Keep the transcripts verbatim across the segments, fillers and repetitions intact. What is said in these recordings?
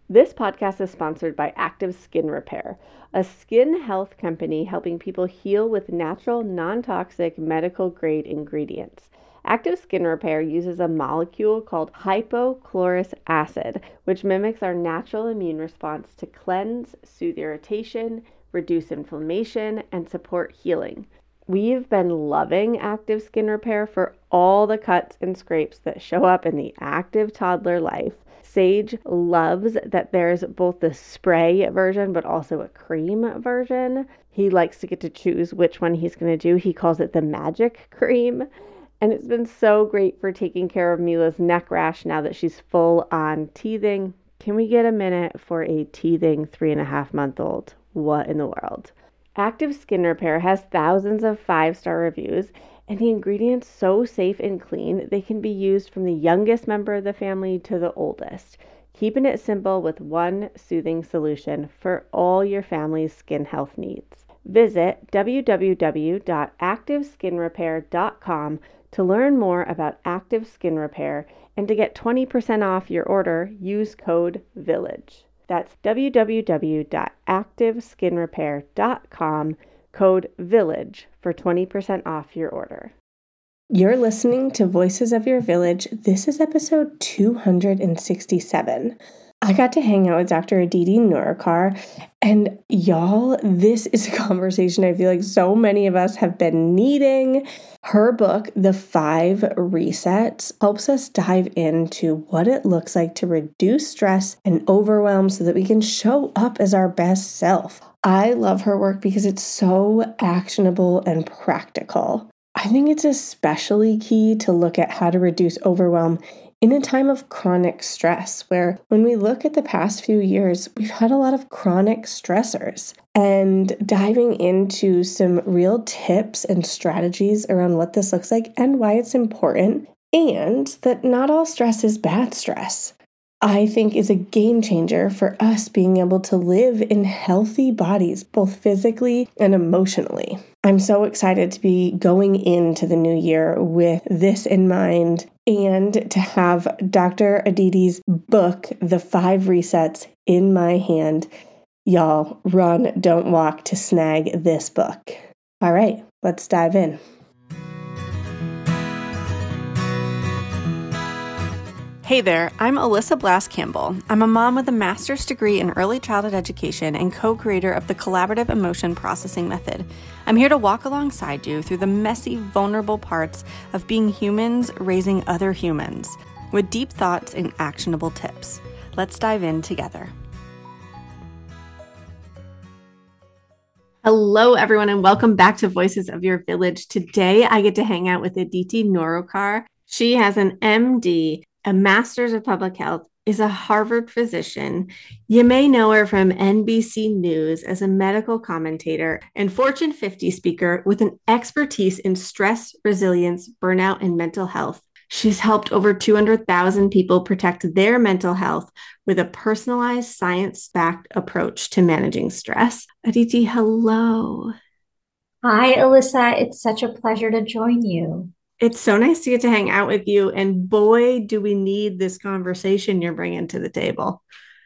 This podcast is sponsored by Active Skin Repair, a skin health company helping people heal with natural, non-toxic, medical-grade ingredients. Active Skin Repair uses a molecule called hypochlorous acid, which mimics our natural immune response to cleanse, soothe irritation, reduce inflammation, and support healing. We've been loving Active Skin Repair for all the cuts and scrapes that show up in the active toddler life. Sage loves that there's both the spray version but also a cream version. He likes to get to choose which one he's going to do. He calls it the magic cream. And it's been so great for taking care of Mila's neck rash now that she's full on teething. Can we get a minute for a teething three and a half month old? What in the world? Active Skin Repair has thousands of five-star reviews, and the ingredients so safe and clean they can be used from the youngest member of the family to the oldest, keeping it simple with one soothing solution for all your family's skin health needs. Visit w w w dot active skin repair dot com to learn more about Active Skin Repair, and to get twenty percent off your order, use code VILLAGE. That's w w w dot active skin repair dot com, code VILLAGE for twenty percent off your order. You're listening to Voices of Your Village. This is episode two hundred sixty-seven. I got to hang out with Doctor Aditi Nurukar, and y'all, this is a conversation I feel like so many of us have been needing. Her book, The Five Resets, helps us dive into what it looks like to reduce stress and overwhelm so that we can show up as our best self. I love her work because it's so actionable and practical. I think it's especially key to look at how to reduce overwhelm in a time of chronic stress, where when we look at the past few years, we've had a lot of chronic stressors. And diving into some real tips and strategies around what this looks like and why it's important, and that not all stress is bad stress, I think is a game changer for us being able to live in healthy bodies, both physically and emotionally. I'm so excited to be going into the new year with this in mind and to have Doctor Aditi's book, The Five Resets, in my hand. Y'all, run, don't walk to snag this book. All right, let's dive in. Hey there, I'm Alyssa Blass Campbell. I'm a mom with a master's degree in early childhood education and co-creator of the Collaborative Emotion Processing Method. I'm here to walk alongside you through the messy, vulnerable parts of being humans raising other humans with deep thoughts and actionable tips. Let's dive in together. Hello, everyone, and welcome back to Voices of Your Village. Today, I get to hang out with Aditi Nurukar. She has an M D, a master's of public health, is a Harvard physician. You may know her from N B C News as a medical commentator and Fortune fifty speaker with an expertise in stress, resilience, burnout, and mental health. She's helped over two hundred thousand people protect their mental health with a personalized, science-backed approach to managing stress. Aditi, hello. Hi, Alyssa. It's such a pleasure to join you. It's so nice to get to hang out with you. And boy, do we need this conversation you're bringing to the table.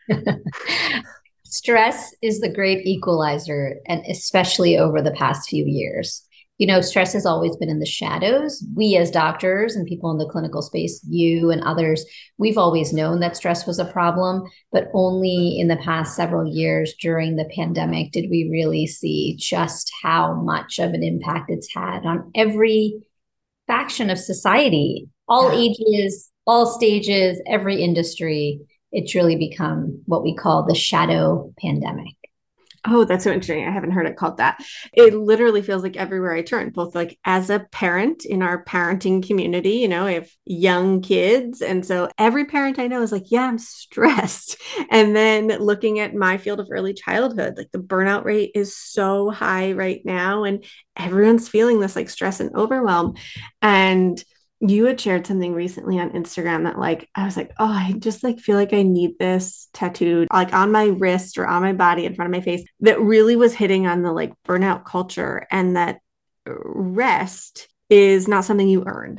Stress is the great equalizer, and especially over the past few years. You know, stress has always been in the shadows. We as doctors and people in the clinical space, you and others, we've always known that stress was a problem, but only in the past several years during the pandemic did we really see just how much of an impact it's had on every faction of society, all ages, all stages, every industry. It's really become what we call the shadow pandemic. Oh, that's so interesting. I haven't heard it called that. It literally feels like everywhere I turn, both like as a parent in our parenting community, you know, I have young kids. And so every parent I know is like, yeah, I'm stressed. And then looking at my field of early childhood, like the burnout rate is so high right now. And everyone's feeling this like stress and overwhelm. And you had shared something recently on Instagram that like, I was like, oh, I just like feel like I need this tattooed like on my wrist or on my body in front of my face, that really was hitting on the like burnout culture, and that rest is not something you earn.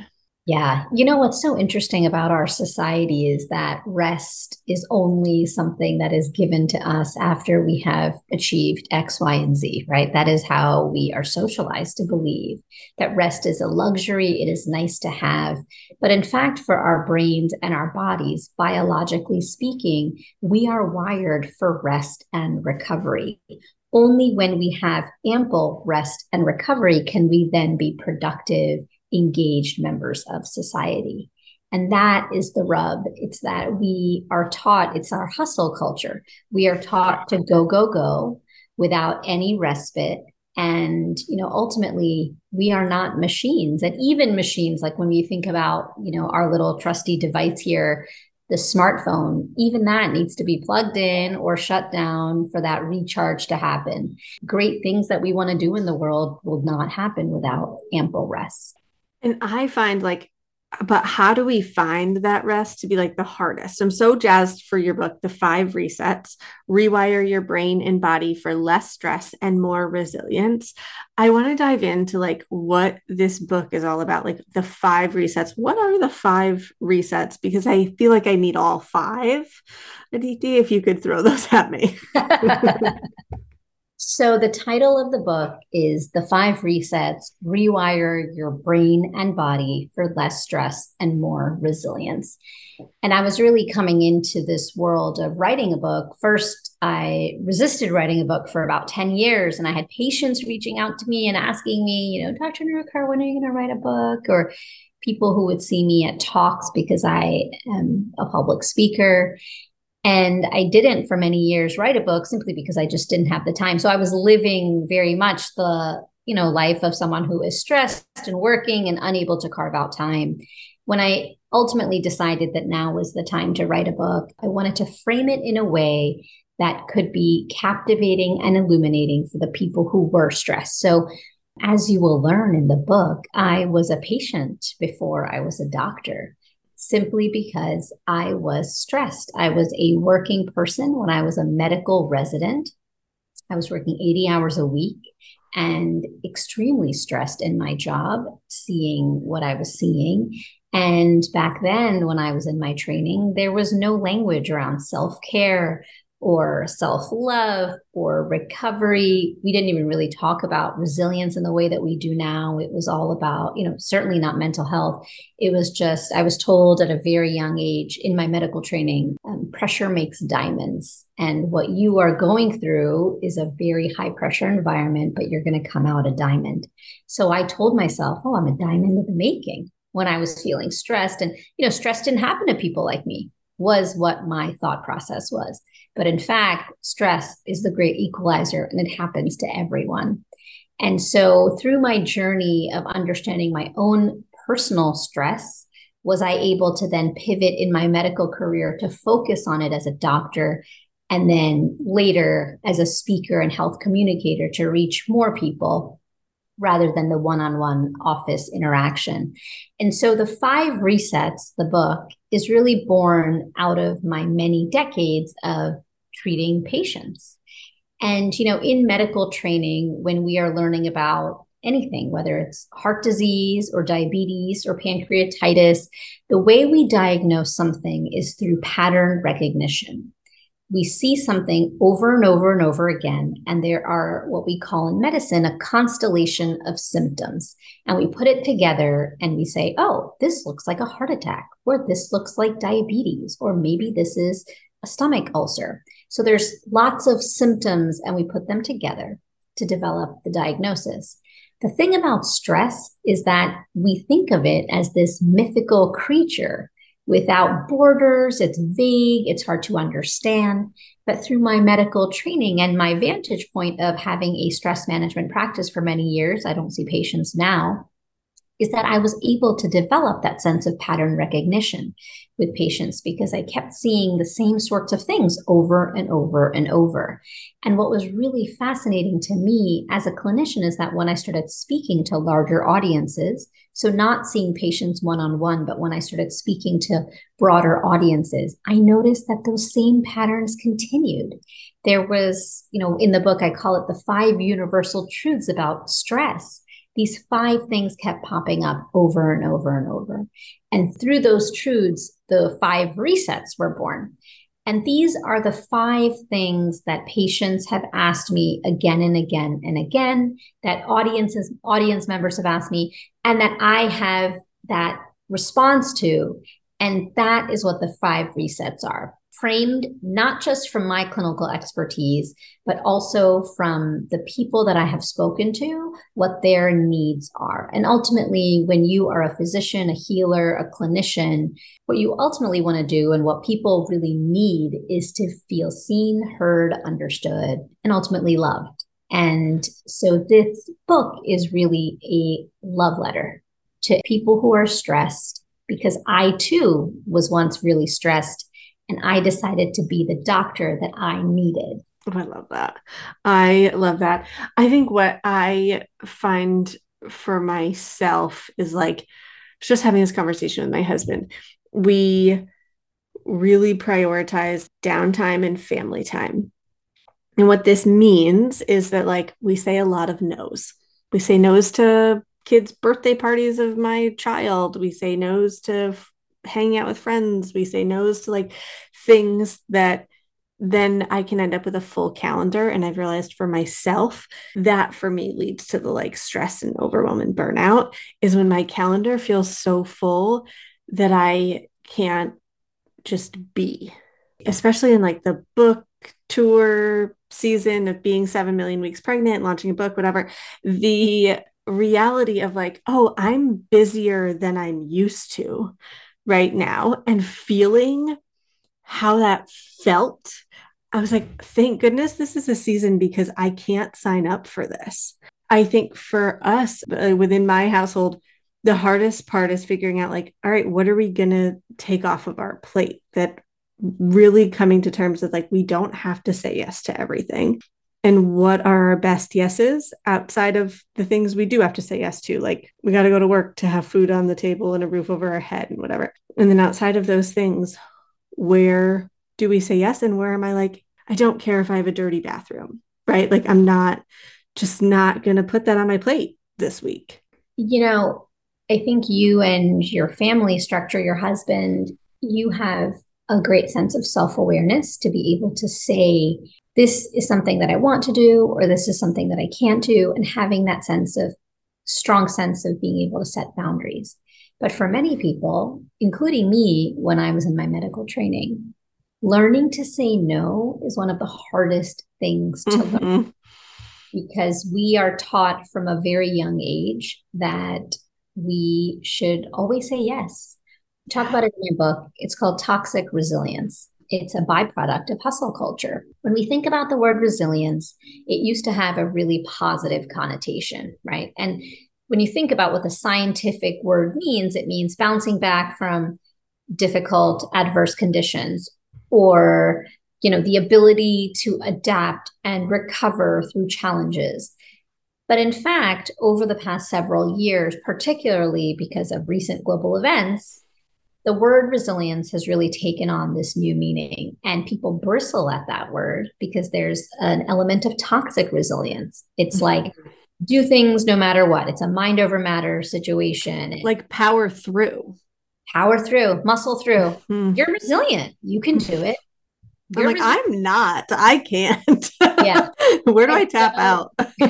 Yeah. You know, what's so interesting about our society is that rest is only something that is given to us after we have achieved X, Y, and Z, right? That is how we are socialized to believe that rest is a luxury. It is nice to have. But in fact, for our brains and our bodies, biologically speaking, we are wired for rest and recovery. Only when we have ample rest and recovery can we then be productive, engaged members of society. And that is the rub. It's that we are taught, it's our hustle culture. We are taught to go, go, go without any respite. And, you know, ultimately, we are not machines. And even machines, like when we think about, you know, our little trusty device here, the smartphone, even that needs to be plugged in or shut down for that recharge to happen. Great things that we want to do in the world will not happen without ample rest. And I find like, but how do we find that rest to be like the hardest? I'm so jazzed for your book, The Five Resets, Rewire Your Brain and Body for Less Stress and More Resilience. I want to dive into like what this book is all about, like the five resets. What are the five resets? Because I feel like I need all five. Aditi, if you could throw those at me. So, the title of the book is The Five Resets Rewire Your Brain and Body for Less Stress and More Resilience. And I was really coming into this world of writing a book. First, I resisted writing a book for about ten years, and I had patients reaching out to me and asking me, you know, Doctor Nerurkar, when are you going to write a book? Or people who would see me at talks because I am a public speaker. And I didn't for many years write a book simply because I just didn't have the time. So I was living very much the, you know, life of someone who is stressed and working and unable to carve out time. When I ultimately decided that now was the time to write a book, I wanted to frame it in a way that could be captivating and illuminating for the people who were stressed. So as you will learn in the book, I was a patient before I was a doctor, simply because I was stressed. I was a working person when I was a medical resident. I was working eighty hours a week and extremely stressed in my job, seeing what I was seeing. And back then, when I was in my training, there was no language around self-care or self-love or recovery. We didn't even really talk about resilience in the way that we do now. It was all about, you know, certainly not mental health. It was just, I was told at a very young age in my medical training, um, pressure makes diamonds. And what you are going through is a very high pressure environment, but you're going to come out a diamond. So I told myself, oh, I'm a diamond in the making when I was feeling stressed. And, you know, stress didn't happen to people like me, was what my thought process was. But in fact, stress is the great equalizer and it happens to everyone. And so through my journey of understanding my own personal stress, was I able to then pivot in my medical career to focus on it as a doctor, and then later as a speaker and health communicator to reach more people rather than the one-on-one office interaction. And so the five resets, the book, is really born out of my many decades of treating patients. And, you know, in medical training, when we are learning about anything, whether it's heart disease or diabetes or pancreatitis, the way we diagnose something is through pattern recognition. We see something over and over and over again, and there are what we call in medicine a constellation of symptoms. And we put it together and we say, oh, this looks like a heart attack, or this looks like diabetes, or maybe this is a stomach ulcer. So there's lots of symptoms, and we put them together to develop the diagnosis. The thing about stress is that we think of it as this mythical creature without borders. It's vague, it's hard to understand. But through my medical training and my vantage point of having a stress management practice for many years, I don't see patients now, is that I was able to develop that sense of pattern recognition with patients because I kept seeing the same sorts of things over and over and over. And what was really fascinating to me as a clinician is that when I started speaking to larger audiences, so not seeing patients one-on-one, but when I started speaking to broader audiences, I noticed that those same patterns continued. There was, you know, in the book, I call it the five universal truths about stress. these five things kept popping up over and over and over. And through those truths, the five resets were born. And these are the five things that patients have asked me again and again and again, that audiences, audience members have asked me, and that I have that response to. And that is what the five resets are, framed not just from my clinical expertise, but also from the people that I have spoken to, what their needs are. And ultimately, when you are a physician, a healer, a clinician, what you ultimately want to do and what people really need is to feel seen, heard, understood, and ultimately loved. And so this book is really a love letter to people who are stressed, because I too was once really stressed, and I decided to be the doctor that I needed. Oh, I love that. I love that. I think what I find for myself is like just having this conversation with my husband. We really prioritize downtime and family time. And what this means is that like we say a lot of no's. We say no's to kids' birthday parties of my child. We say no's to f- hanging out with friends. We say no's to like things that then I can end up with a full calendar. And I've realized for myself that for me leads to the like stress and overwhelm and burnout is when my calendar feels so full that I can't just be, especially in like the book tour season of being seven million weeks pregnant, launching a book, whatever. The reality of like, oh, I'm busier than I'm used to right now, and feeling how that felt. I was like, thank goodness this is a season because I can't sign up for this. I think for us uh, within my household, the hardest part is figuring out like, all right, what are we going to take off of our plate? That really coming to terms with like, we don't have to say yes to everything. And what are our best yeses outside of the things we do have to say yes to? Like, we got to go to work to have food on the table and a roof over our head and whatever. And then outside of those things, where do we say yes? And where am I like, I don't care if I have a dirty bathroom, right? Like, I'm not just not going to put that on my plate this week. You know, I think you and your family structure, your husband, you have a great sense of self-awareness to be able to say, this is something that I want to do, or this is something that I can't do, and having that sense of strong sense of being able to set boundaries. But for many people, including me, when I was in my medical training, learning to say no is one of the hardest things to mm-hmm. learn, because we are taught from a very young age that we should always say yes. Talk about it in your book. It's called Toxic Resilience. It's a byproduct of hustle culture. When we think about the word resilience, it used to have a really positive connotation, right? And when you think about what the scientific word means, it means bouncing back from difficult, adverse conditions, or, you know, the ability to adapt and recover through challenges. But in fact, over the past several years, particularly because of recent global events, the word resilience has really taken on this new meaning, and people bristle at that word because there's an element of toxic resilience. It's mm-hmm. like, do things no matter what. It's a mind over matter situation. Like power through. Power through, muscle through. Mm-hmm. You're resilient. You can do it. You're I'm like, resilient. I'm not. I can't. Yeah. Where do I, I tap out?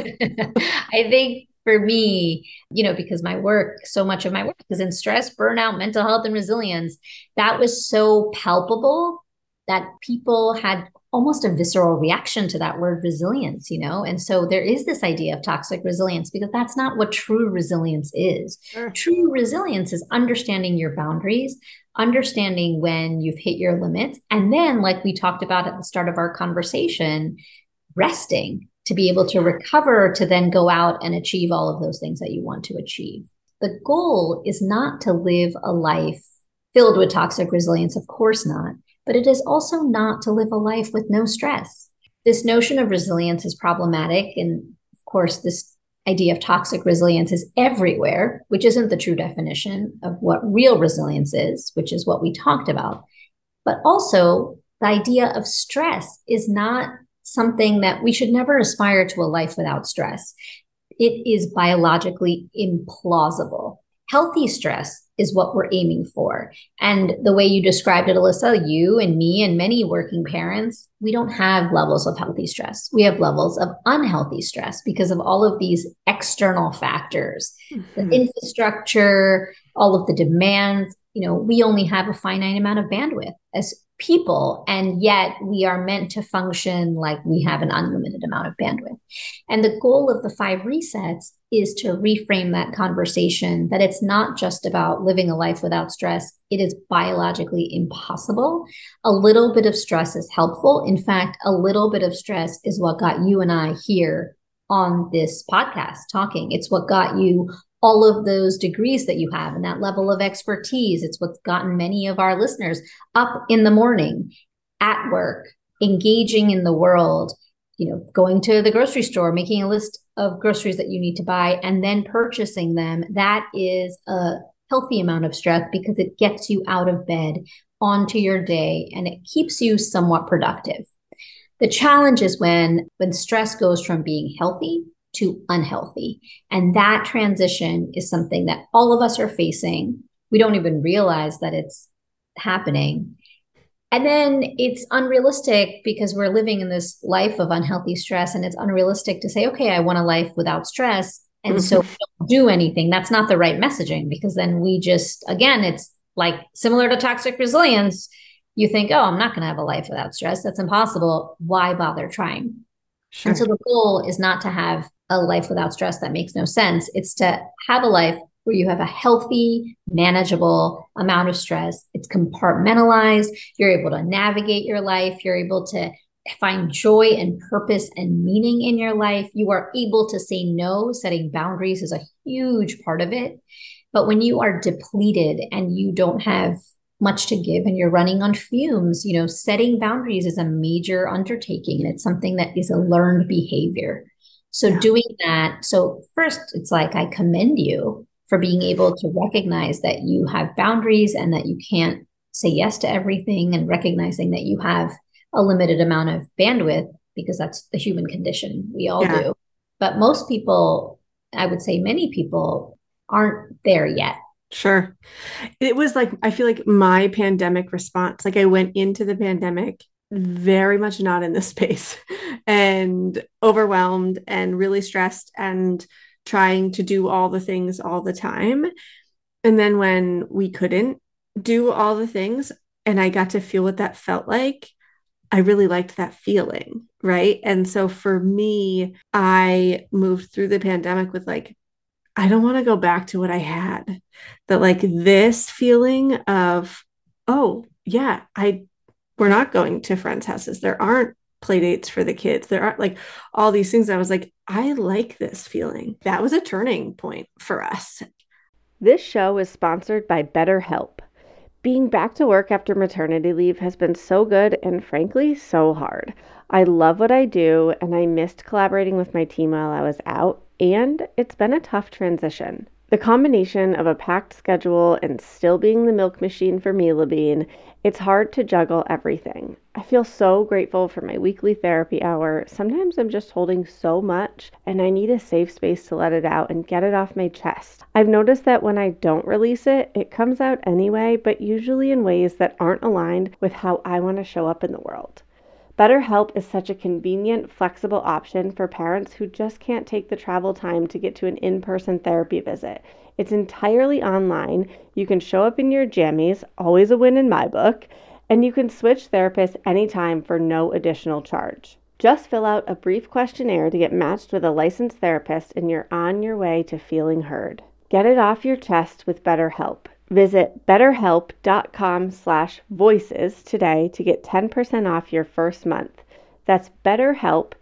I think for me, you know, because my work, so much of my work is in stress, burnout, mental health, and resilience, that was so palpable that people had almost a visceral reaction to that word resilience, you know? And so there is this idea of toxic resilience, because that's not what true resilience is. Sure. True resilience is understanding your boundaries, understanding when you've hit your limits, and then, like we talked about at the start of our conversation, resting to be able to recover, to then go out and achieve all of those things that you want to achieve. The goal is not to live a life filled with toxic resilience, of course not, but it is also not to live a life with no stress. This notion of resilience is problematic. And of course, this idea of toxic resilience is everywhere, which isn't the true definition of what real resilience is, which is what we talked about. But also, the idea of stress is not something that we should never aspire to a life without stress. It is biologically implausible. Healthy stress is what we're aiming for. And the way you described it, Alyssa, you and me and many working parents, we don't have levels of healthy stress. We have levels of unhealthy stress because of all of these external factors, the Mhm. infrastructure, all of the demands. You know, we only have a finite amount of bandwidth as people, and yet we are meant to function like we have an unlimited amount of bandwidth. And the goal of the five resets is to reframe that conversation that it's not just about living a life without stress. It is biologically impossible. A little bit of stress is helpful. In fact, a little bit of stress is what got you and I here on this podcast talking. It's what got you all of those degrees that you have and that level of expertise. It's what's gotten many of our listeners up in the morning, at work, engaging in the world, you know, going to the grocery store, making a list of groceries that you need to buy, and then purchasing them. That is a healthy amount of stress because it gets you out of bed, onto your day, and it keeps you somewhat productive. The challenge is when when stress goes from being healthy to unhealthy. And that transition is something that all of us are facing. We don't even realize that it's happening. And then it's unrealistic because we're living in this life of unhealthy stress, and it's unrealistic to say, okay, I want a life without stress. And so we don't do anything. That's not the right messaging, because then we just, again, it's like similar to toxic resilience. You think, oh, I'm not going to have a life without stress. That's impossible. Why bother trying? Sure. And so the goal is not to have a life without stress that makes no sense. It's to have a life where you have a healthy, manageable amount of stress. It's compartmentalized. You're able to navigate your life. You're able to find joy and purpose and meaning in your life. You are able to say no. Setting boundaries is a huge part of it. But when you are depleted and you don't have much to give and you're running on fumes, you know, setting boundaries is a major undertaking, and it's something that is a learned behavior. So yeah. doing that, so first it's like, I commend you for being able to recognize that you have boundaries and that you can't say yes to everything, and recognizing that you have a limited amount of bandwidth, because that's the human condition. We all yeah. do. But most people, I would say many people, aren't there yet. Sure. It was like, I feel like my pandemic response, like I went into the pandemic very much not in this space and overwhelmed and really stressed and trying to do all the things all the time. And then when we couldn't do all the things and I got to feel what that felt like, I really liked that feeling. Right. And so for me, I moved through the pandemic with like, I don't want to go back to what I had. That like this feeling of, oh yeah, I we're not going to friends' houses. There aren't play dates for the kids. There aren't like all these things. I was like, I like this feeling. That was a turning point for us. This show is sponsored by BetterHelp. Being back to work after maternity leave has been so good and frankly so hard. I love what I do and I missed collaborating with my team while I was out, and it's been a tough transition. The combination of a packed schedule and still being the milk machine for Mila Bean, it's hard to juggle everything. I feel so grateful for my weekly therapy hour. Sometimes I'm just holding so much and I need a safe space to let it out and get it off my chest. I've noticed that when I don't release it, it comes out anyway, but usually in ways that aren't aligned with how I want to show up in the world. BetterHelp is such a convenient, flexible option for parents who just can't take the travel time to get to an in-person therapy visit. It's entirely online. You can show up in your jammies, always a win in my book, and you can switch therapists anytime for no additional charge. Just fill out a brief questionnaire to get matched with a licensed therapist, and you're on your way to feeling heard. Get it off your chest with BetterHelp. Visit betterhelp.com slash voices today to get ten percent off your first month. That's BetterHelp,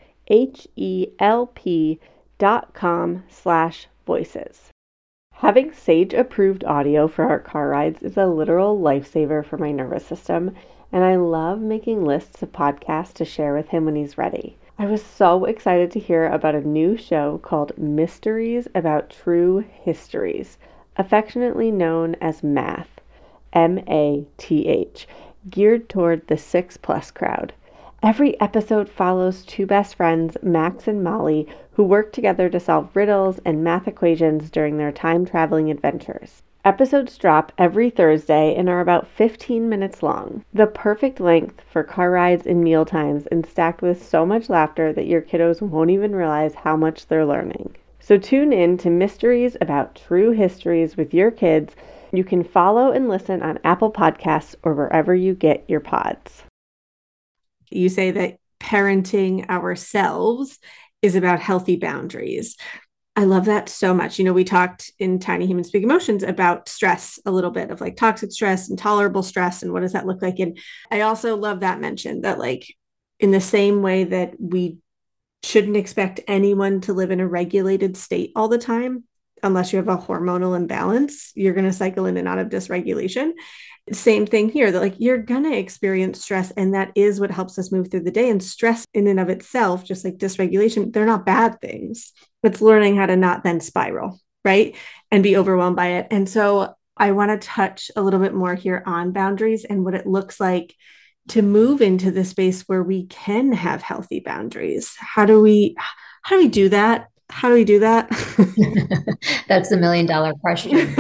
H-E-L-P dot com slash voices. Having Sage-approved audio for our car rides is a literal lifesaver for my nervous system, and I love making lists of podcasts to share with him when he's ready. I was so excited to hear about a new show called Mysteries About True Histories, affectionately known as MATH, M A T H, geared toward the six plus crowd. Every episode follows two best friends, Max and Molly, who work together to solve riddles and math equations during their time-traveling adventures. Episodes drop every Thursday and are about fifteen minutes long, the perfect length for car rides and meal times, and stacked with so much laughter that your kiddos won't even realize how much they're learning. So tune in to Mysteries About True Histories with your kids. You can follow and listen on Apple Podcasts or wherever you get your pods. You say that parenting ourselves is about healthy boundaries. I love that so much. You know, we talked in Tiny Humans Big Emotions about stress a little bit, of like toxic stress, intolerable stress, and what does that look like? And I also love that mention that, like, in the same way that we shouldn't expect anyone to live in a regulated state all the time, unless you have a hormonal imbalance, you're going to cycle in and out of dysregulation. Same thing here, that like you're going to experience stress, and that is what helps us move through the day. And stress in and of itself, just like dysregulation, they're not bad things. It's learning how to not then spiral, right? And be overwhelmed by it. And so I want to touch a little bit more here on boundaries and what it looks like to move into the space where we can have healthy boundaries. How do we, how do we do that? How do we do that? That's the million dollar question.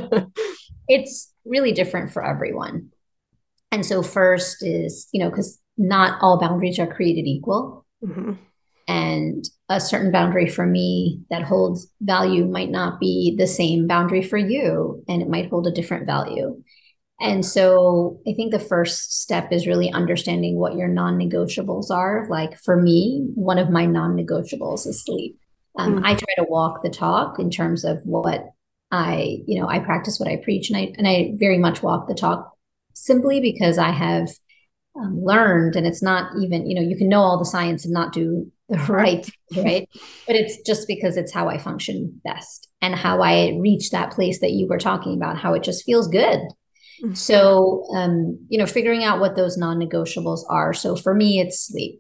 It's really different for everyone. And so first is, you know, because not all boundaries are created equal. Mm-hmm. And a certain boundary for me that holds value might not be the same boundary for you, and it might hold a different value. And so I think the first step is really understanding what your non-negotiables are. Like for me, one of my non-negotiables is sleep. Um, mm-hmm. I try to walk the talk in terms of what I, you know, I practice what I preach, and I, and I very much walk the talk simply because I have um, learned, and it's not even, you know, you can know all the science and not do the right, right? But it's just because it's how I function best and how I reach that place that you were talking about, how it just feels good. Mm-hmm. So, um, you know, figuring out what those non-negotiables are. So for me, it's sleep.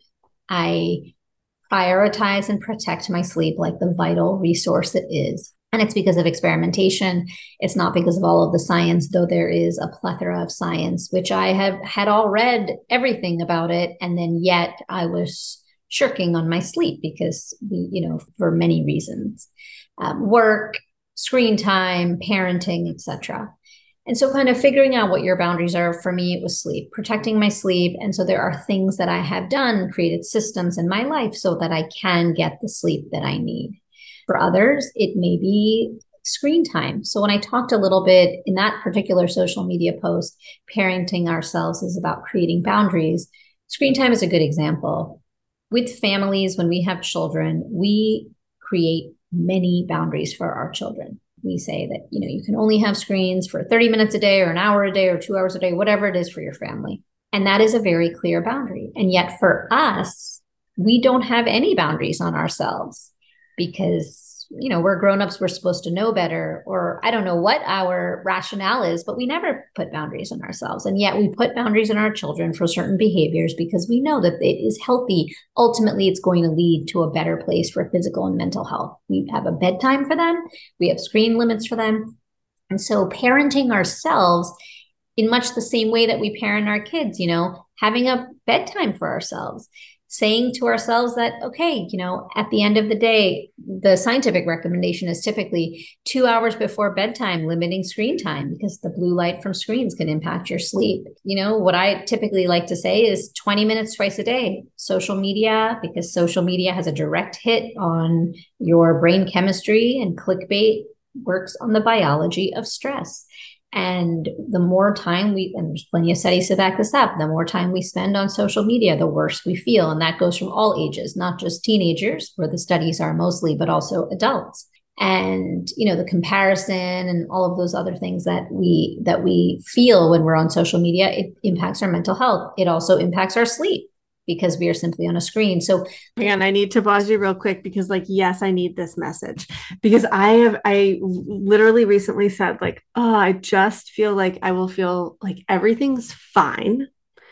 I prioritize and protect my sleep like the vital resource it is. And it's because of experimentation. It's not because of all of the science, though there is a plethora of science, which I have had all read everything about it. And then yet I was shirking on my sleep because we, you know, for many reasons, um, work, screen time, parenting, et cetera. And so kind of figuring out what your boundaries are. For me, it was sleep, protecting my sleep. And so there are things that I have done, created systems in my life so that I can get the sleep that I need. For others, it may be screen time. So when I talked a little bit in that particular social media post, parenting ourselves is about creating boundaries. Screen time is a good example. With families, when we have children, we create many boundaries for our children. We say that, you know, you can only have screens for thirty minutes a day or an hour a day or two hours a day, whatever it is for your family. And that is a very clear boundary. And yet for us, we don't have any boundaries on ourselves because, you know, we're grown-ups, we're supposed to know better, or I don't know what our rationale is, but we never put boundaries on ourselves. And yet we put boundaries on our children for certain behaviors because we know that it is healthy. Ultimately, it's going to lead to a better place for physical and mental health. We have a bedtime for them. We have screen limits for them. And so parenting ourselves in much the same way that we parent our kids, you know, having a bedtime for ourselves, saying to ourselves that, okay, you know, at the end of the day, the scientific recommendation is typically two hours before bedtime, limiting screen time because the blue light from screens can impact your sleep. You know, what I typically like to say is twenty minutes twice a day, social media, because social media has a direct hit on your brain chemistry, and clickbait works on the biology of stress. And the more time we, and there's plenty of studies to back this up, the more time we spend on social media, the worse we feel. And that goes from all ages, not just teenagers, where the studies are mostly, but also adults. And, you know, the comparison and all of those other things that we, that we feel when we're on social media, it impacts our mental health. It also impacts our sleep, because we are simply on a screen. So again, I need to pause you real quick because like, yes, I need this message because I have, I literally recently said like, oh, I just feel like I will feel like everything's fine.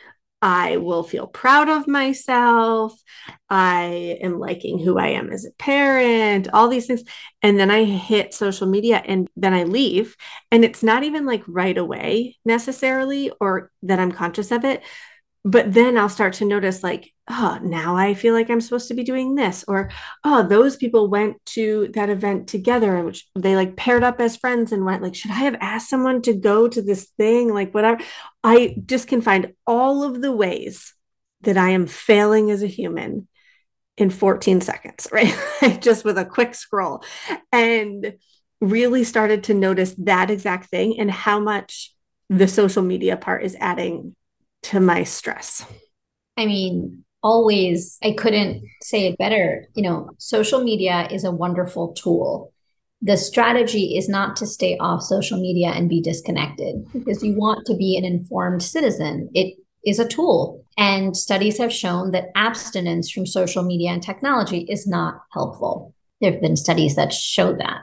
I will feel proud of myself. I am liking who I am as a parent, all these things. And then I hit social media and then I leave. And it's not even like right away necessarily, or that I'm conscious of it. but then I'll start to notice like, oh, now I feel like I'm supposed to be doing this, or oh, those people went to that event together, and which they like paired up as friends and went like, should I have asked someone to go to this thing? Like whatever. I just can find all of the ways that I am failing as a human in fourteen seconds, right? Just with a quick scroll. And really started to notice that exact thing and how much the social media part is adding to my stress. I mean, always, I couldn't say it better. You know, social media is a wonderful tool. The strategy is not to stay off social media and be disconnected because you want to be an informed citizen. It is a tool. And studies have shown that abstinence from social media and technology is not helpful. There have been studies that show that.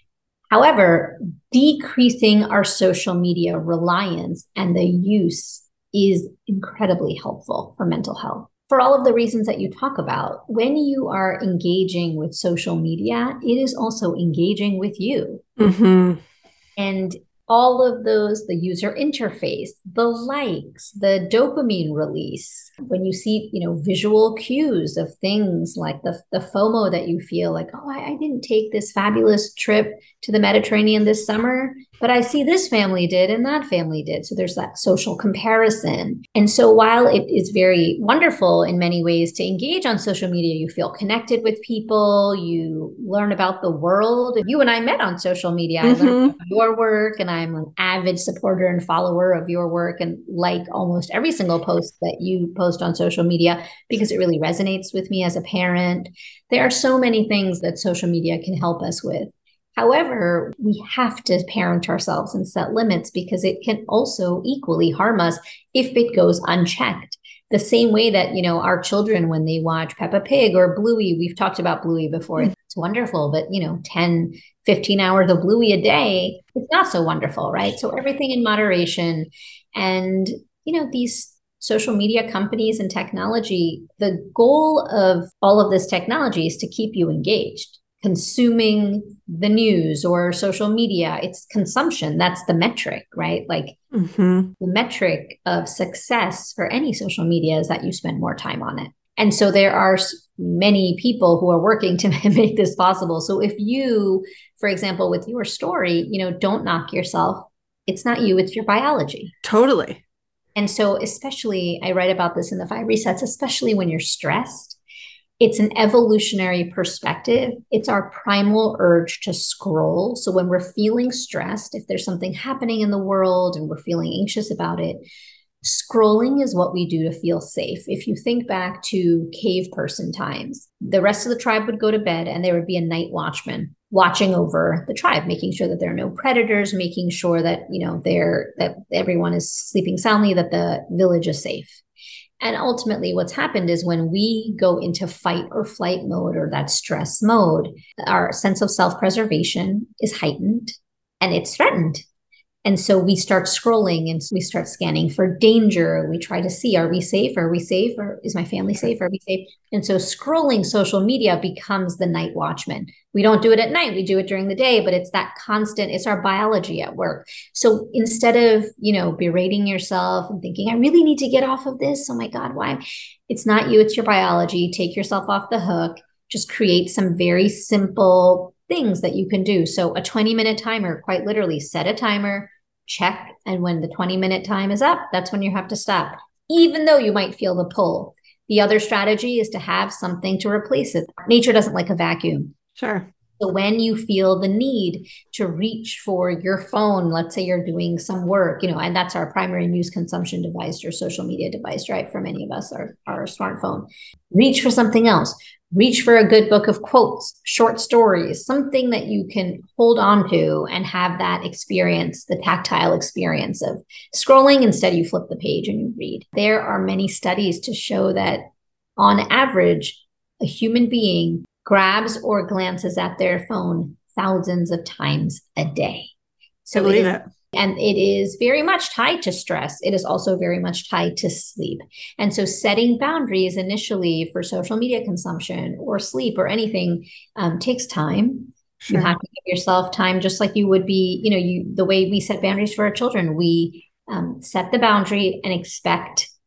However, decreasing our social media reliance and the use is incredibly helpful for mental health. For all of the reasons that you talk about, when you are engaging with social media, it is also engaging with you. Mm-hmm. And all of those, the user interface, the likes, the dopamine release, when you see, you know, visual cues of things like the, the FOMO that you feel like, oh, I, I didn't take this fabulous trip to the Mediterranean this summer, but I see this family did and that family did. So there's that social comparison. And so while it is very wonderful in many ways to engage on social media, you feel connected with people, you learn about the world. You and I met on social media. I learned Mm-hmm. about your work, and I'm an avid supporter and follower of your work and like almost every single post that you post on social media because it really resonates with me as a parent. There are so many things that social media can help us with. However, we have to parent ourselves and set limits because it can also equally harm us if it goes unchecked. The same way that, you know, our children, when they watch Peppa Pig or Bluey, we've talked about Bluey before. Mm-hmm. It's wonderful, but, you know, ten, fifteen hours of Bluey a day, it's not so wonderful, right? So everything in moderation. And, you know, these social media companies and technology, the goal of all of this technology is to keep you engaged. Consuming the news or social media, it's consumption. That's the metric, right? Like mm-hmm. the metric of success for any social media is that you spend more time on it. And so there are many people who are working to make this possible. So if you, for example, with your story, you know, don't knock yourself. It's not you, it's your biology. Totally. And so especially, I write about this in the five resets, especially when you're stressed. It's an evolutionary perspective. It's our primal urge to scroll. So when we're feeling stressed, if there's something happening in the world and we're feeling anxious about it, scrolling is what we do to feel safe. If you think back to cave person times, the rest of the tribe would go to bed and there would be a night watchman watching over the tribe, making sure that there are no predators, making sure that, you know, they're, that everyone is sleeping soundly, that the village is safe. And ultimately, what's happened is when we go into fight or flight mode or that stress mode, our sense of self-preservation is heightened and it's threatened. And so we start scrolling and we start scanning for danger. We try to see, are we safe? Are we safe? Or is my family safe? Are we safe? And so scrolling social media becomes the night watchman. We don't do it at night. We do it during the day, but it's that constant, it's our biology at work. So instead of, you know, berating yourself and thinking, I really need to get off of this. Oh my God, why? It's not you, it's your biology. Take yourself off the hook. Just create some very simple things that you can do. So a twenty minute timer, quite literally set a timer, check. And when the twenty minute time is up, that's when you have to stop, even though you might feel the pull. The other strategy is to have something to replace it. Nature doesn't like a vacuum. Sure. So when you feel the need to reach for your phone, let's say you're doing some work, you know, and that's our primary news consumption device, your social media device, right? For many of us, our, our smartphone. Reach for something else. Reach for a good book of quotes, short stories, something that you can hold on to and have that experience, the tactile experience of scrolling. Instead, you flip the page and you read. There are many studies to show that on average, a human being grabs or glances at their phone thousands of times a day. So I believe it is, it. And it is very much tied to stress. It is also very much tied to sleep. And so setting boundaries initially for social media consumption or sleep or anything um, takes time. Sure. You have to give yourself time, just like you would be, you know, you the way we set boundaries for our children. We um, set the boundary and expect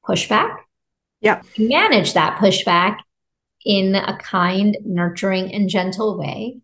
pushback, Yeah. manage that pushback in a kind, nurturing, and gentle way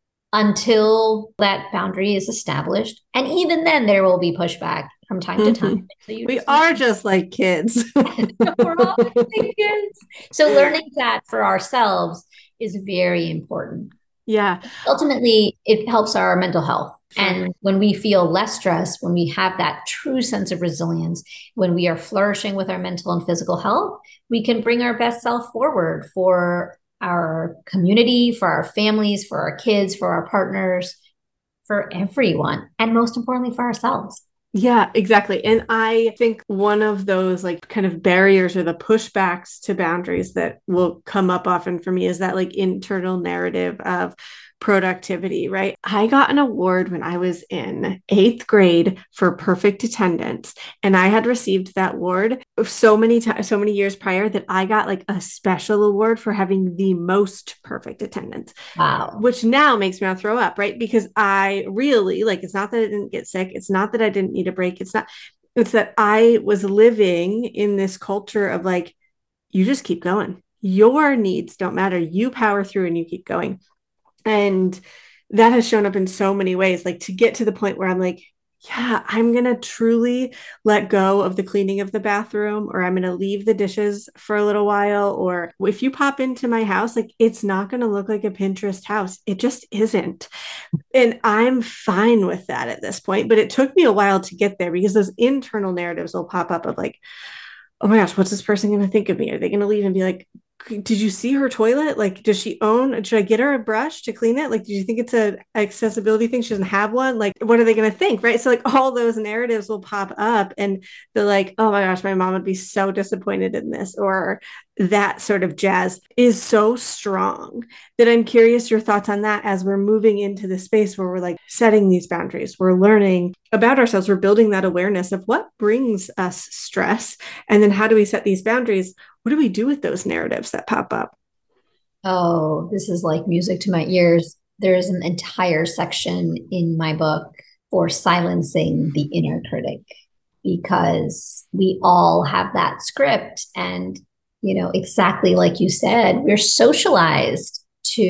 until that boundary is established. And even then, there will be pushback from time to time. Mm-hmm. So you We just are just like kids. we're all like kids. So learning that for ourselves is very important. Yeah. Ultimately, it helps our mental health. Sure. And when we feel less stressed, when we have that true sense of resilience, when we are flourishing with our mental and physical health, we can bring our best self forward for our community, for our families, for our kids, for our partners, for everyone, and most importantly, for ourselves. Yeah, exactly. And I think one of those like kind of barriers or the pushbacks to boundaries that will come up often for me is that like internal narrative of productivity, right? I got an award when I was in eighth grade for perfect attendance. And I had received that award so many times, so many years prior that I got like a special award for having the most perfect attendance. Wow. Which now makes me want to throw up, right? Because I really like, it's not that I didn't get sick. It's not that I didn't need a break. It's not, it's that I was living in this culture of like, you just keep going. Your needs don't matter. You power through and you keep going. And that has shown up in so many ways, like to get to the point where I'm like, yeah, I'm going to truly let go of the cleaning of the bathroom, or I'm going to leave the dishes for a little while. Or if you pop into my house, like it's not going to look like a Pinterest house. It just isn't. And I'm fine with that at this point. But it took me a while to get there because those internal narratives will pop up of like, oh my gosh, what's this person going to think of me? Are they going to leave and be like, did you see her toilet? Like, does she own, should I get her a brush to clean it? Like, do you think it's an accessibility thing? She doesn't have one. Like, what are they going to think? Right. So like all those narratives will pop up and they're like, oh my gosh, my mom would be so disappointed in this, or that sort of jazz is so strong that I'm curious your thoughts on that as we're moving into the space where we're like setting these boundaries. We're learning about ourselves. We're building that awareness of what brings us stress. And then how do we set these boundaries? What do we do with those narratives that pop up? Oh, this is like music to my ears. There's an entire section in my book for silencing the inner critic because we all have that script. And, you know, exactly like you said, we're socialized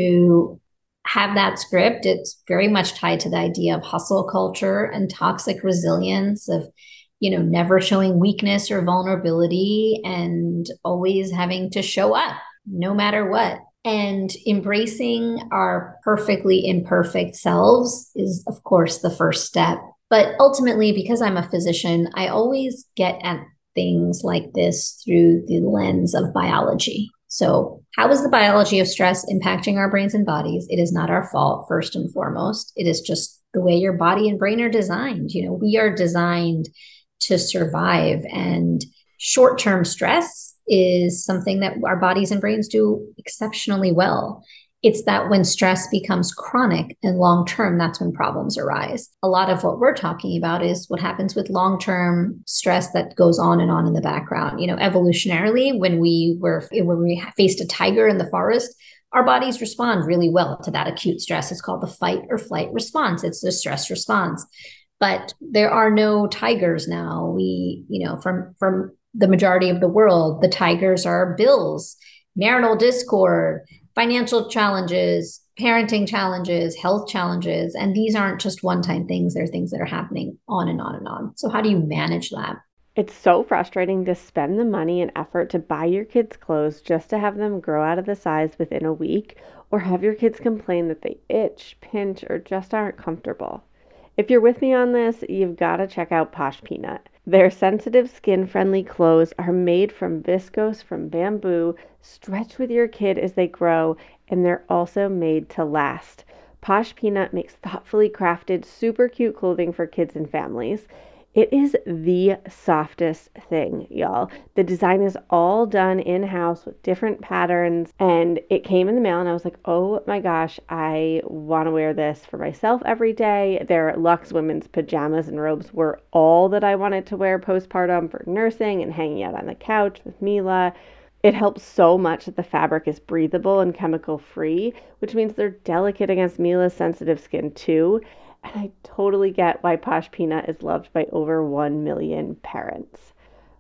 to have that script. It's very much tied to the idea of hustle culture and toxic resilience, of you know, never showing weakness or vulnerability and always having to show up no matter what. And embracing our perfectly imperfect selves is, of course, the first step. But ultimately, because I'm a physician, I always get at things like this through the lens of biology. So, how is the biology of stress impacting our brains and bodies? It is not our fault, first and foremost. It is just the way your body and brain are designed. You know, we are designed to survive. And short term stress is something that our bodies and brains do exceptionally well. It's that when stress becomes chronic and long term, that's when problems arise. A lot of what we're talking about is what happens with long term stress that goes on and on in the background. You know, evolutionarily, when we were when we faced a tiger in the forest, our bodies respond really well to that acute stress. It's called the fight or flight response. It's the stress response. But there are no tigers now. We, you know, from from the majority of the world, the tigers are bills, marital discord, financial challenges, parenting challenges, health challenges. And these aren't just one-time things. They're things that are happening on and on and on. So how do you manage that? It's so frustrating to spend the money and effort to buy your kids clothes just to have them grow out of the size within a week, or have your kids complain that they itch, pinch, or just aren't comfortable. If you're with me on this, you've got to check out Posh Peanut. Their sensitive, skin-friendly clothes are made from viscose from bamboo, stretch with your kid as they grow, and they're also made to last. Posh Peanut makes thoughtfully crafted, super cute clothing for kids and families. It is the softest thing, y'all. The design is all done in-house with different patterns, and it came in the mail and I was like, oh my gosh, I want to wear this for myself every day. Their Luxe women's pajamas and robes were all that I wanted to wear postpartum for nursing and hanging out on the couch with Mila. It helps so much that the fabric is breathable and chemical free, which means they're delicate against Mila's sensitive skin too. And I totally get why Posh Peanut is loved by over one million parents.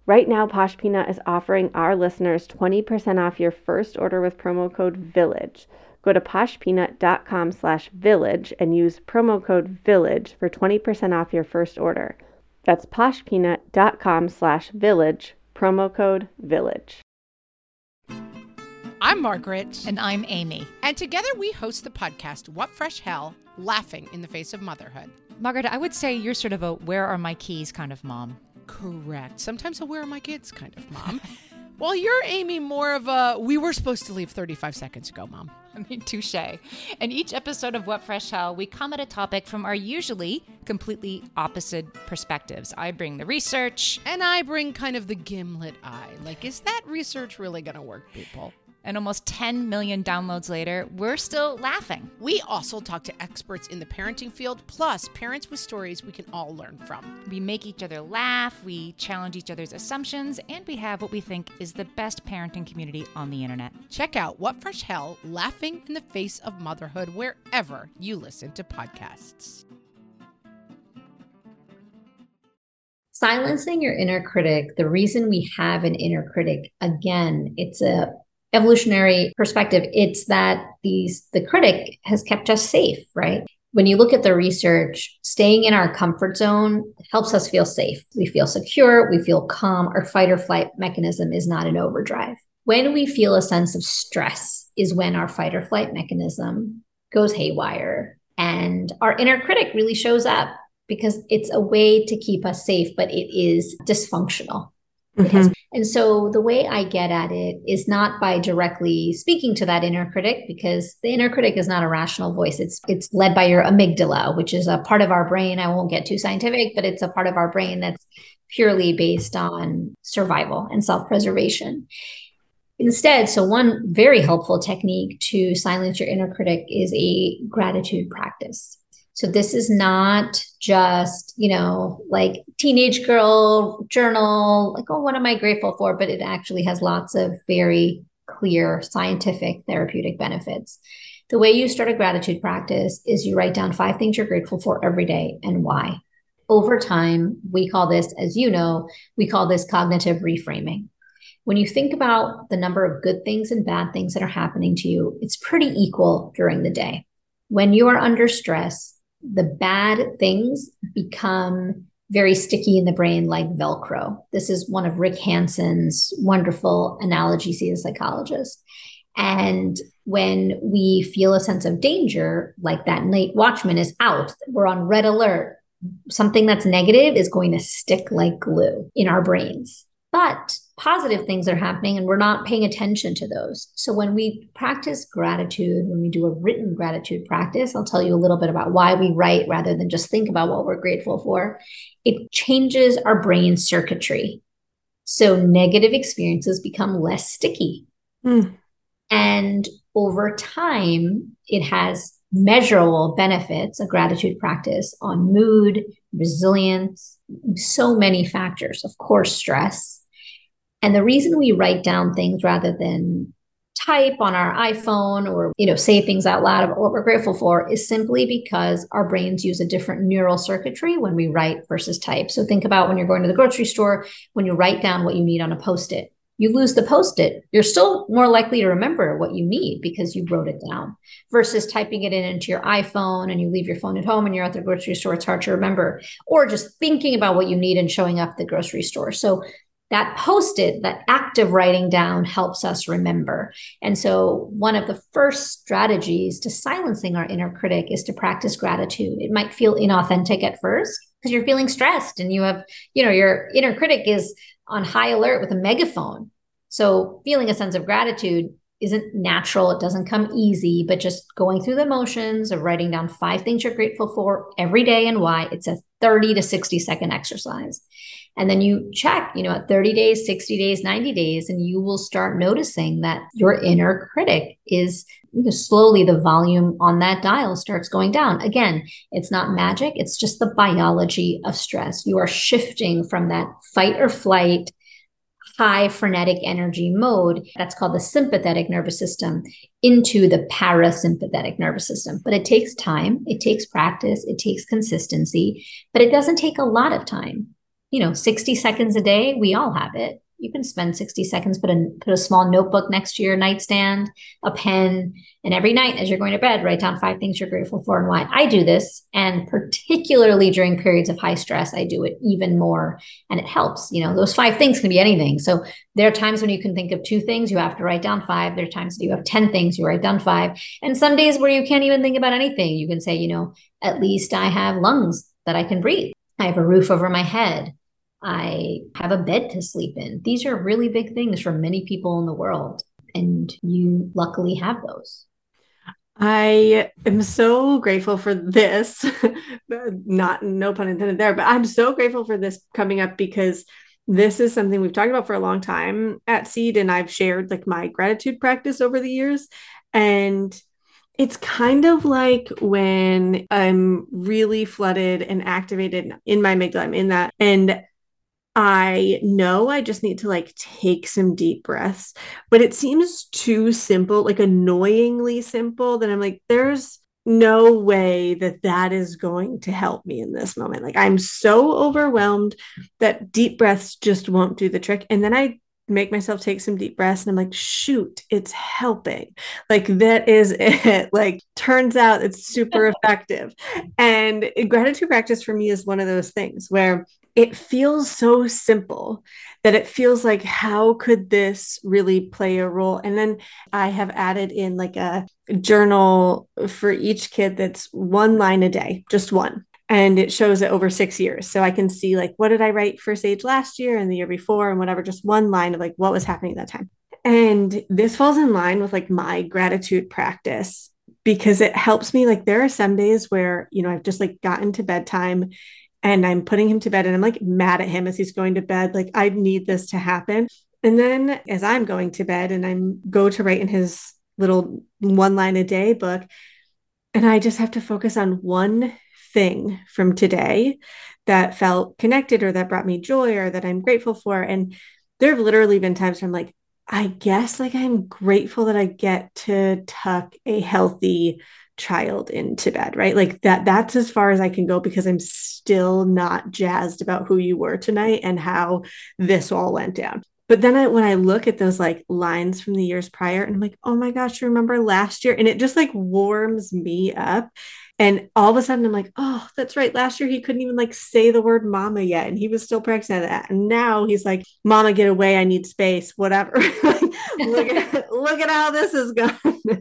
Right now, Posh Peanut is offering our listeners twenty percent off your first order with promo code VILLAGE. Go to poshpeanut.com slash village and use promo code VILLAGE for twenty percent off your first order. That's poshpeanut.com slash village, promo code VILLAGE. I'm Margaret. And I'm Amy. And together we host the podcast, What Fresh Hell? Laughing in the Face of Motherhood. Margaret, I would say you're sort of a where are my keys kind of mom. Correct. Sometimes a where are my kids kind of mom. Well, you're, Amy, more of a we were supposed to leave thirty-five seconds ago, mom. I mean, touche. In each episode of What Fresh Hell, we come at a topic from our usually completely opposite perspectives. I bring the research. And I bring kind of the gimlet eye. Like, is that research really going to work, people? And almost ten million downloads later, we're still laughing. We also talk to experts in the parenting field, plus parents with stories we can all learn from. We make each other laugh, we challenge each other's assumptions, and we have what we think is the best parenting community on the internet. Check out What Fresh Hell? Laughing in the Face of Motherhood wherever you listen to podcasts. Silencing your inner critic, the reason we have an inner critic, again, it's a evolutionary perspective. It's that these the critic has kept us safe, right? When you look at the research, staying in our comfort zone helps us feel safe. We feel secure, we feel calm. Our fight or flight mechanism is not in overdrive. When we feel a sense of stress is when our fight or flight mechanism goes haywire and our inner critic really shows up, because it's a way to keep us safe, but it is dysfunctional. Mm-hmm. And so the way I get at it is not by directly speaking to that inner critic, because the inner critic is not a rational voice. It's it's led by your amygdala, which is a part of our brain. I won't get too scientific, but it's a part of our brain that's purely based on survival and self-preservation. Instead, so one very helpful technique to silence your inner critic is a gratitude practice. So this is not just, you know, like teenage girl journal, like, oh, what am I grateful for? But it actually has lots of very clear scientific therapeutic benefits. The way you start a gratitude practice is you write down five things you're grateful for every day and why. Over time, we call this, as you know, we call this cognitive reframing. When you think about the number of good things and bad things that are happening to you, it's pretty equal during the day. When you are under stress, the bad things become very sticky in the brain like Velcro. This is one of Rick Hanson's wonderful analogies. He's a psychologist. And when we feel a sense of danger, like that night watchman is out, we're on red alert, something that's negative is going to stick like glue in our brains. But positive things are happening and we're not paying attention to those. So when we practice gratitude, when we do a written gratitude practice, I'll tell you a little bit about why we write rather than just think about what we're grateful for. It changes our brain circuitry. So negative experiences become less sticky. Mm. And over time, it has measurable benefits, a gratitude practice, on mood, resilience, so many factors, of course, stress. And the reason we write down things rather than type on our iPhone or, you know, say things out loud about what we're grateful for is simply because our brains use a different neural circuitry when we write versus type. So think about when you're going to the grocery store, when you write down what you need on a Post-it, you lose the Post-it, you're still more likely to remember what you need because you wrote it down versus typing it in into your iPhone and you leave your phone at home and you're at the grocery store, it's hard to remember, or just thinking about what you need and showing up at the grocery store. So that Post-it, that active writing down helps us remember. And so one of the first strategies to silencing our inner critic is to practice gratitude. It might feel inauthentic at first because you're feeling stressed and you have, you know, your inner critic is on high alert with a megaphone. So feeling a sense of gratitude isn't natural. It doesn't come easy, but just going through the motions of writing down five things you're grateful for every day and why, it's a thirty to sixty second exercise. And then you check, you know, at thirty days, sixty days, ninety days, and you will start noticing that your inner critic is, you know, slowly the volume on that dial starts going down. Again, it's not magic. It's just the biology of stress. You are shifting from that fight or flight, high frenetic energy mode, that's called the sympathetic nervous system, into the parasympathetic nervous system. But it takes time, it takes practice, it takes consistency, but it doesn't take a lot of time. you know, sixty seconds a day, we all have it. You can spend sixty seconds, put a, put a small notebook next to your nightstand, a pen, and every night as you're going to bed, write down five things you're grateful for and why. I do this, and particularly during periods of high stress, I do it even more, and it helps. You know, those five things can be anything. So there are times when you can think of two things, you have to write down five. There are times that you have ten things, you write down five. And some days where you can't even think about anything, you can say, you know, at least I have lungs that I can breathe. I have a roof over my head. I have a bed to sleep in. These are really big things for many people in the world. And you luckily have those. I am so grateful for this. Not, no pun intended there, but I'm so grateful for this coming up because this is something we've talked about for a long time at Seed. And I've shared like my gratitude practice over the years. And it's kind of like when I'm really flooded and activated in my amygdala, I'm in that. And I know I just need to like take some deep breaths, but it seems too simple, like annoyingly simple, that I'm like, there's no way that that is going to help me in this moment. Like I'm so overwhelmed that deep breaths just won't do the trick. And then I make myself take some deep breaths and I'm like, shoot, it's helping. Like that is it. Like turns out it's super effective. And gratitude practice for me is one of those things where it feels so simple that it feels like, how could this really play a role? And then I have added in like a journal for each kid that's one line a day, just one. And it shows it over six years. So I can see like, what did I write for Sage last year and the year before and whatever, just one line of like what was happening at that time. And this falls in line with like my gratitude practice because it helps me. Like there are some days where, you know, I've just like gotten to bedtime and I'm putting him to bed and I'm like mad at him as he's going to bed. Like I need this to happen. And then as I'm going to bed and I'm go to write in his little one line a day book, and I just have to focus on one thing from today that felt connected or that brought me joy or that I'm grateful for. And there have literally been times where I'm like, I guess like I'm grateful that I get to tuck a healthy child into bed, right? Like that, that's as far as I can go because I'm still not jazzed about who you were tonight and how this all went down. But then I, when I look at those like lines from the years prior and I'm like, oh my gosh, you remember last year? And it just like warms me up. And all of a sudden I'm like, oh, that's right. Last year, he couldn't even like say the word mama yet. And he was still practicing that. And now he's like, mama, get away. I need space, whatever. look at, look at how this is going.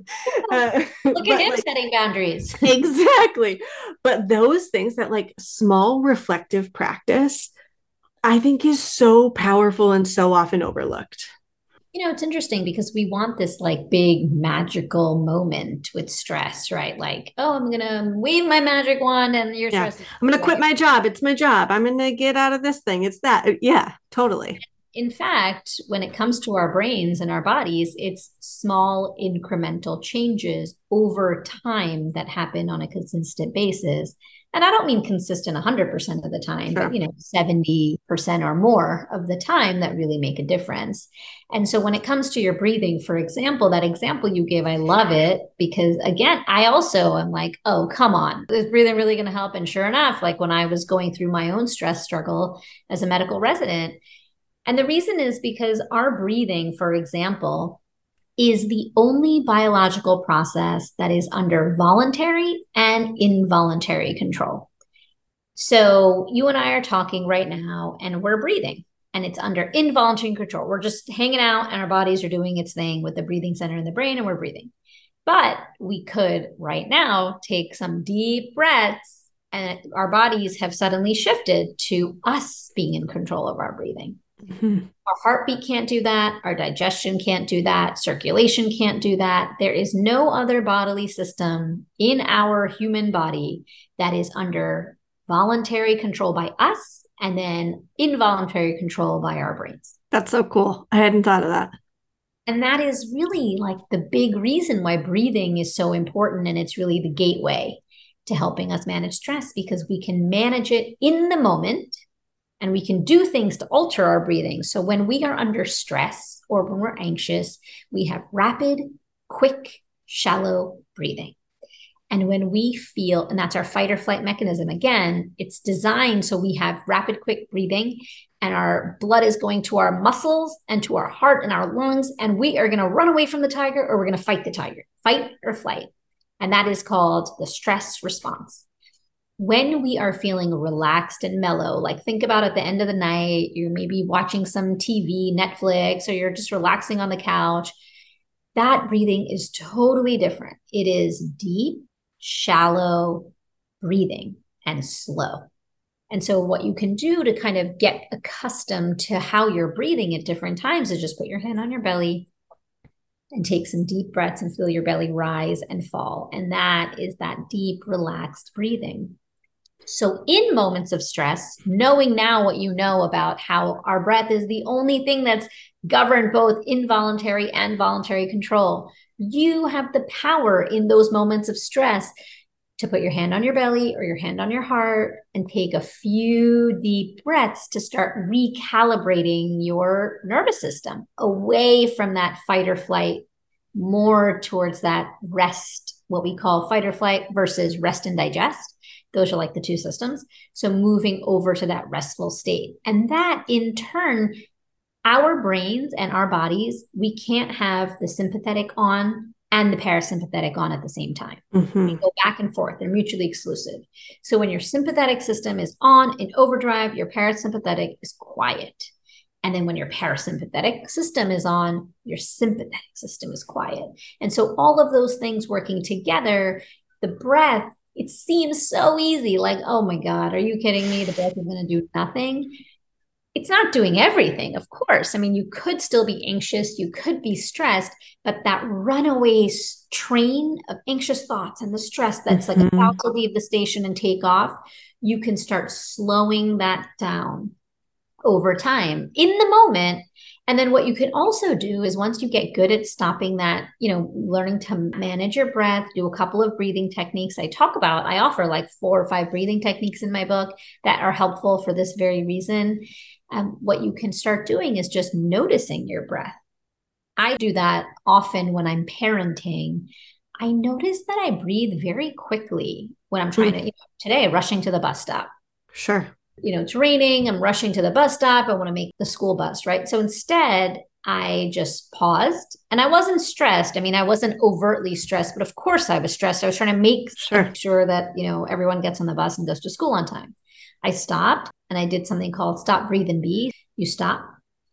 Uh, look at him like, setting boundaries. Exactly. But those things, that like small reflective practice, I think is so powerful and so often overlooked. You know, it's interesting because we want this like big magical moment with stress, right? Like, oh, I'm going to wave my magic wand and your yeah. stress. I'm going to quit my job. It's my job. I'm going to get out of this thing. It's that. Yeah, totally. In fact, when it comes to our brains and our bodies, it's small incremental changes over time that happen on a consistent basis. And I don't mean consistent one hundred percent of the time, sure. but, you know, seventy percent or more of the time that really make a difference. And so when it comes to your breathing, for example, that example you gave, I love it because, again, I also am like, oh, come on, is breathing really going to help? And sure enough, like when I was going through my own stress struggle as a medical resident, and the reason is because our breathing, for example, is the only biological process that is under voluntary and involuntary control. So you and I are talking right now and we're breathing and it's under involuntary control. We're just hanging out and our bodies are doing its thing with the breathing center in the brain and we're breathing. But we could right now take some deep breaths and our bodies have suddenly shifted to us being in control of our breathing. Mm-hmm. Our heartbeat can't do that. Our digestion can't do that. Circulation can't do that. There is no other bodily system in our human body that is under voluntary control by us and then involuntary control by our brains. That's so cool. I hadn't thought of that. And that is really like the big reason why breathing is so important. And it's really the gateway to helping us manage stress because we can manage it in the moment. And we can do things to alter our breathing. So when we are under stress or when we're anxious, we have rapid, quick, shallow breathing. And when we feel, and that's our fight or flight mechanism, again, it's designed so we have rapid, quick breathing, and our blood is going to our muscles and to our heart and our lungs. And we are going to run away from the tiger, or we're going to fight the tiger, fight or flight. And that is called the stress response. When we are feeling relaxed and mellow, like think about at the end of the night, you're maybe watching some T V, Netflix, or you're just relaxing on the couch. That breathing is totally different. It is deep, shallow breathing and slow. And so what you can do to kind of get accustomed to how you're breathing at different times is just put your hand on your belly and take some deep breaths and feel your belly rise and fall. And that is that deep, relaxed breathing. So in moments of stress, knowing now what you know about how our breath is the only thing that's governed both involuntary and voluntary control, you have the power in those moments of stress to put your hand on your belly or your hand on your heart and take a few deep breaths to start recalibrating your nervous system away from that fight or flight, more towards that rest, what we call fight or flight versus rest and digest. Those are like the two systems. So moving over to that restful state. And that in turn, our brains and our bodies, we can't have the sympathetic on and the parasympathetic on at the same time. Mm-hmm. They go back and forth. They're mutually exclusive. So when your sympathetic system is on in overdrive, your parasympathetic is quiet. And then when your parasympathetic system is on, your sympathetic system is quiet. And so all of those things working together, the breath, it seems so easy. Like, oh my God, are you kidding me? The breath is going to do nothing. It's not doing everything, of course. I mean, you could still be anxious, you could be stressed, but that runaway train of anxious thoughts and the stress that's mm-hmm. like about to leave the station and take off, you can start slowing that down over time in the moment. And then what you can also do is once you get good at stopping that, you know, learning to manage your breath, do a couple of breathing techniques I talk about. I offer like four or five breathing techniques in my book that are helpful for this very reason. Um, what you can start doing is just noticing your breath. I do that often when I'm parenting. I notice that I breathe very quickly when I'm trying mm. to, you know, today, rushing to the bus stop. Sure. You know, it's raining, I'm rushing to the bus stop. I want to make the school bus, right? So instead, I just paused and I wasn't stressed. I mean, I wasn't overtly stressed, but of course I was stressed. I was trying to make sure, sure that, you know, everyone gets on the bus and goes to school on time. I stopped and I did something called stop, breathe, and be. You stop,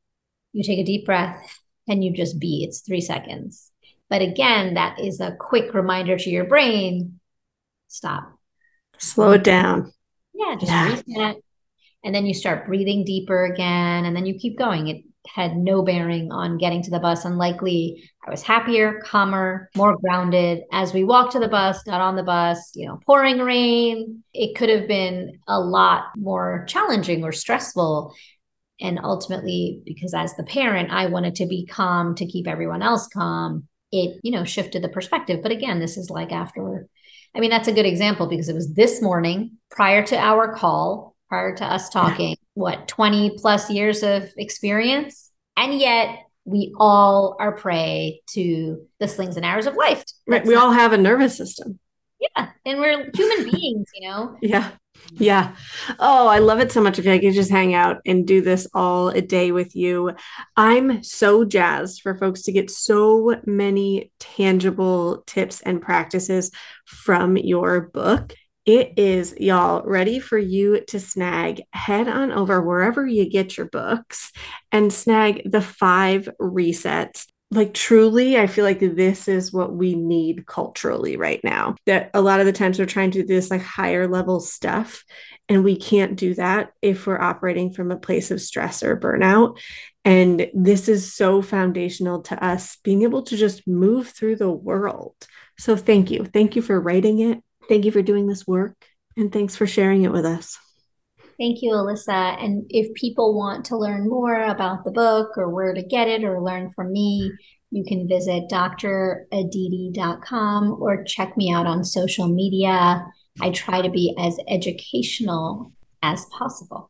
you take a deep breath, and you just be. It's three seconds. But again, that is a quick reminder to your brain, stop. Slow it down. Yeah, just yeah. reset. And then you start breathing deeper again, and then you keep going. It had no bearing on getting to the bus. Unlikely, I was happier, calmer, more grounded. As we walked to the bus, got on the bus, you know, pouring rain. It could have been a lot more challenging or stressful. And ultimately, because as the parent, I wanted to be calm to keep everyone else calm, it, you know, shifted the perspective. But again, this is like after, I mean, that's a good example because it was this morning prior to our call, prior to us talking, what, twenty plus years of experience. And yet we all are prey to the slings and arrows of life. Right. We not- all have a nervous system. Yeah. And we're human beings, you know? Yeah. Yeah. Oh, I love it so much. If I could just hang out and do this all a day with you. I'm so jazzed for folks to get so many tangible tips and practices from your book. It is, y'all, ready for you to snag. Head on over wherever you get your books and snag the five resets. Like truly, I feel like this is what we need culturally right now. That a lot of the times we're trying to do this like higher level stuff, and we can't do that if we're operating from a place of stress or burnout. And this is so foundational to us being able to just move through the world. So thank you. Thank you for writing it. Thank you for doing this work. And thanks for sharing it with us. Thank you, Alyssa. And if people want to learn more about the book or where to get it or learn from me, you can visit d r aditi dot com or check me out on social media. I try to be as educational as possible.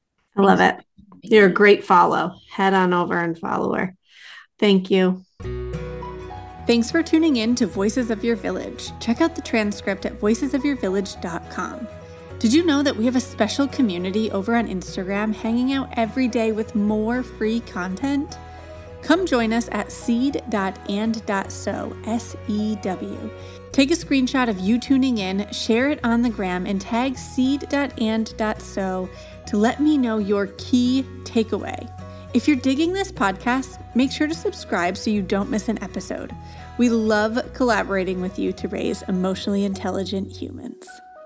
I love Thanks. it. You're a great follow. Head on over and follow her. Thank you. Thanks for tuning in to Voices of Your Village. Check out the transcript at voices of your village dot com. Did you know that we have a special community over on Instagram hanging out every day with more free content? Come join us at seed dot and dot sow, S E W. Take a screenshot of you tuning in, share it on the gram, and tag seed dot and dot sow to let me know your key takeaway. If you're digging this podcast, make sure to subscribe so you don't miss an episode. We love collaborating with you to raise emotionally intelligent humans.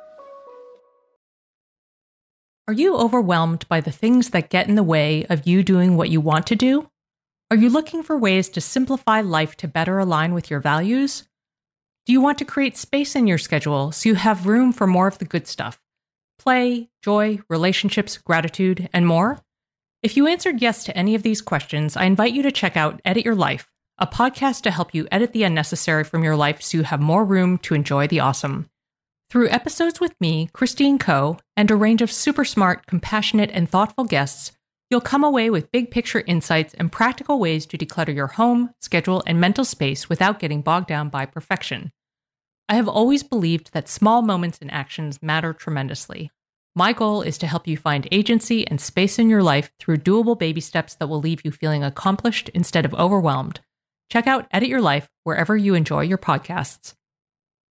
Are you overwhelmed by the things that get in the way of you doing what you want to do? Are you looking for ways to simplify life to better align with your values? Do you want to create space in your schedule so you have room for more of the good stuff? Play, joy, relationships, gratitude, and more? If you answered yes to any of these questions, I invite you to check out Edit Your Life, a podcast to help you edit the unnecessary from your life so you have more room to enjoy the awesome. Through episodes with me, Christine Coe, and a range of super smart, compassionate, and thoughtful guests, you'll come away with big picture insights and practical ways to declutter your home, schedule, and mental space without getting bogged down by perfection. I have always believed that small moments and actions matter tremendously. My goal is to help you find agency and space in your life through doable baby steps that will leave you feeling accomplished instead of overwhelmed. Check out Edit Your Life wherever you enjoy your podcasts.